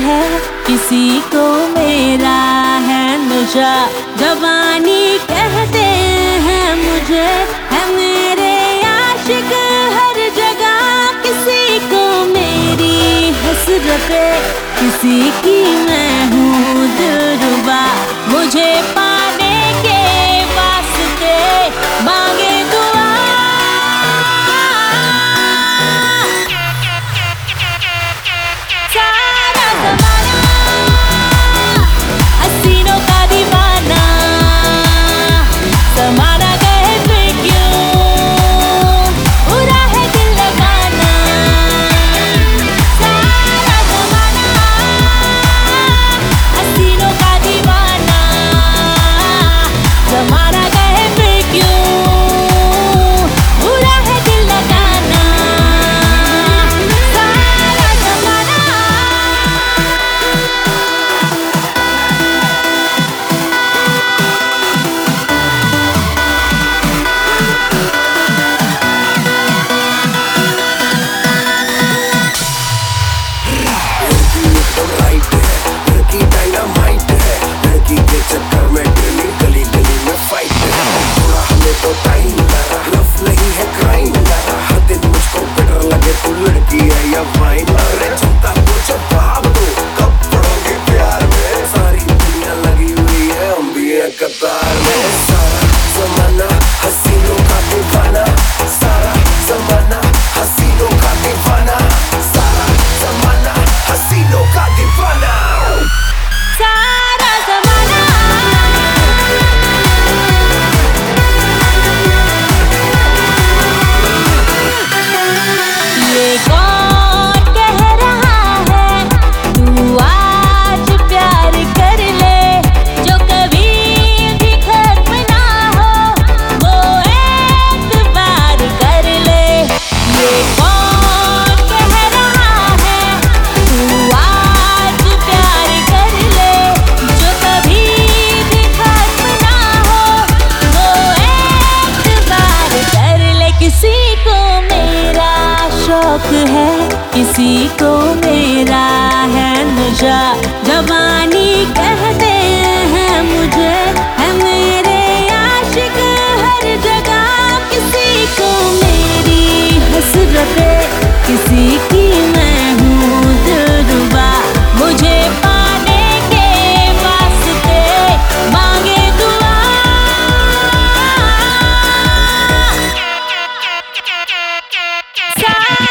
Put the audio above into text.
है, किसी को मेरा है नशा। जवानी कहते हैं मुझे, है मेरे आशिक हर जगह। किसी को मेरी हसरतें, किसी की मैं हूँ दिलरुबा। मुझे पाने के वास्ते मांगे दुआ। सारा ज़माना हसीनों का दीवाना, ज़माना कहे फिर क्यों बुरा है दिल लगाना। सारा ज़माना हसीनों का दीवाना, ज़माना कहे फिर क्यों बुरा है दिल लगाना। सारा ज़माना राइट है, लड़की डायनामाइट है। लड़की के चक्कर में डेली गली गली में फाइट है। थोड़ा हमें तो टाइम लगा, लव नहीं है क्राइम लगा। हर दिन मुझको बेटर लगे तू लड़की है या वाइन। अरे जनता को जवाब दो, कब पड़ोगे प्यार में। सारी दुनिया लगी हुई है, हम भी हैं कतार में। सारा ज़माना हसीनों का दीवाना, सारा ज़माना हसीनों का दीवाना, सारा ज़माना हसीनों का दीवाना। सारा ज़माना ये कौन कह रहा है तू आज प्यार कर ले। जो कभी भी खत्म ना हो वो एतबार कर ले। ये कौन कह रहा है तू आज प्यार कर ले। जो कभी भी खत्म ना हो वो एतबार कर ले। किसी को मेरा शौक है, किसी को मेरा है नशा। जवानी कहते हैं मुझे, है मेरे आशिक हर जगह। किसी को मेरी हसरतें, किसी की मैं हूँ दिलरुबा। मुझे पाने के वास्ते मांगे दुआ। सारा